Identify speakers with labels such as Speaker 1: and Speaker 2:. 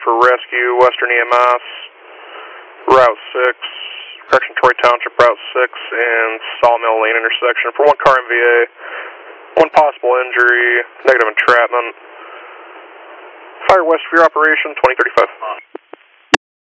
Speaker 1: for rescue, Western EMS, Route 6, correction, Troy Township, Route 6, and Sawmill Lane intersection for one car MVA, one possible injury, negative entrapment. Fire west for your operation, 2035.